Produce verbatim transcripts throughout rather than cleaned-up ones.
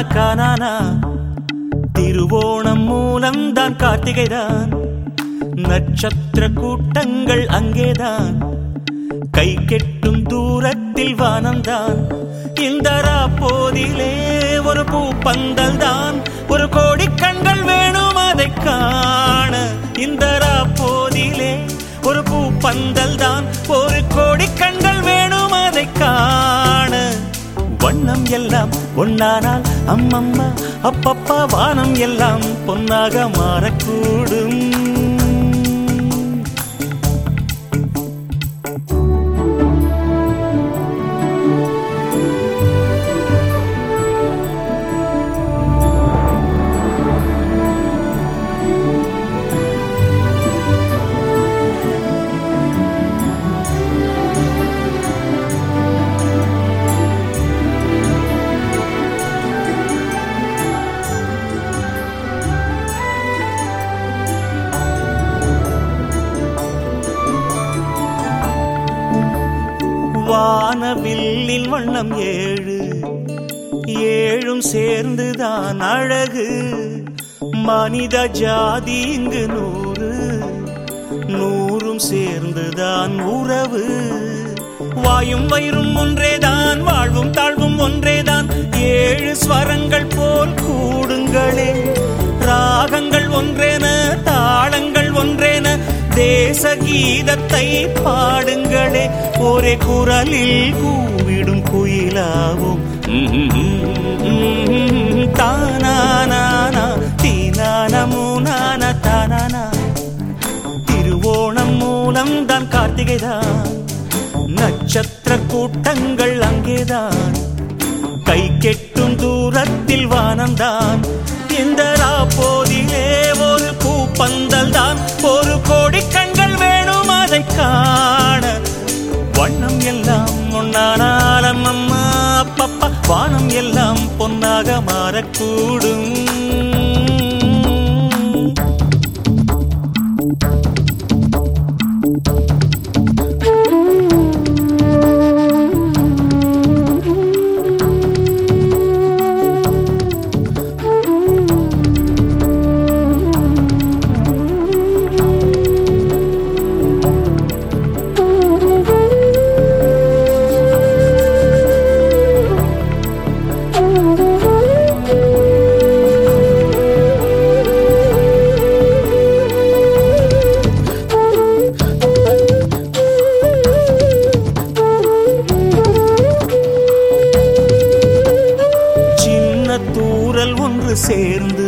கானானா திருவோணம் மூலம்தான் கார்த்திகைதான் நட்சத்திர கூட்டங்கள் அங்கேதான் கை கெட்டும் தூரத்தில் வானம்தான் இந்த போதிலே ஒரு பூ பந்தல் தான் ஒரு கோடி கண்கள் வேணும் அதை காண இந்த போதிலே ஒரு பூ பந்தல் தான் ஒரு கோடி கண்கள் வேணும் அதை காண வண்ணம் எல்லாம் ஒன்னானால் அம்மம்மா அப்பப்பா வானம் எல்லாம் பொன்னாக மாறக்கூடும் வானவில்லின் வண்ணம் ஏழு ஏழும் சேர்ந்துதான் அழகு மனித ஜாதி இங்கு நூறு நூறும் சேர்ந்துதான் உறவு வாயும் வயிறும் ஒன்றேதான் வாழ்வும் தாழ்வும் ஒன்றேதான் ஏழு ஸ்வரங்கள் போல் கூடுங்களே ராகங்கள் ஒன்றேன தாளங்கள் ஒன்றேன தேச கீதத்தை பாடுங்களே ஒரே குரலில் கூவிடும் குயிலாவும் தானானா தீனானமூனான தானானா திருவோணம் மூலம் தான் கார்த்திகைதான் நட்சத்திர கூட்டங்கள் அங்கேதான் கை கெட்டும் தூரத்தில் வானம்தான் இந்த போதிலே ஒரு பூ பந்தல் தான் ஒரு கோடி கண்கள் வேணும் அதை காண வண்ணம் எல்லாம் ஒன்னானாலம் அம்மா அப்பப்பா வானம் எல்லாம் பொன்னாக மாறக்கூடும் தூரல் ஒன்று சேர்ந்து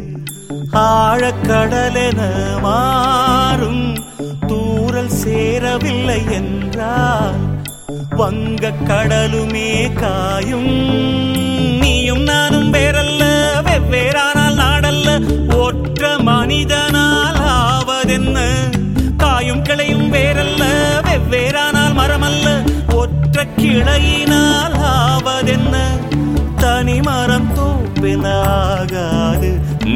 ஆழக்கடலென மாறும் தூரல் சேரவில்லை என்றால் வங்க கடலுமே காயும் நீயும் நானும் வேறல்ல வெவ்வேறானால் நாடல்ல ஒற்ற மனிதனால் ஆவதென்ன காயும் கிளையும் வேறல்ல வெவ்வேறானால் மரமல்ல ஒற்ற கிளையினால் ஆவதென்ன தனி மரம் தோப்பினாகாது